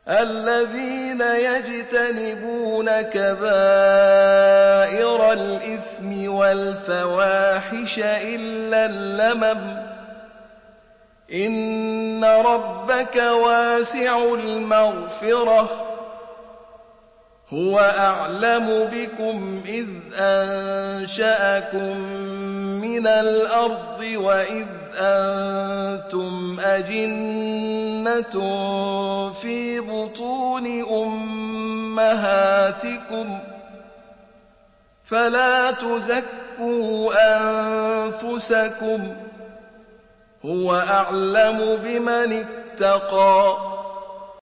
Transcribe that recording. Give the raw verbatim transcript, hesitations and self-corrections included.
الذين يجتنبون كبائر الإثم والفواحش إلا اللمم إن ربك واسع المغفرة هو أعلم بكم إذ أنشأكم من الأرض وإذ أنتم أجنة في بطون أمهاتكم فلا تزكوا أنفسكم هو أعلم بمن اتقى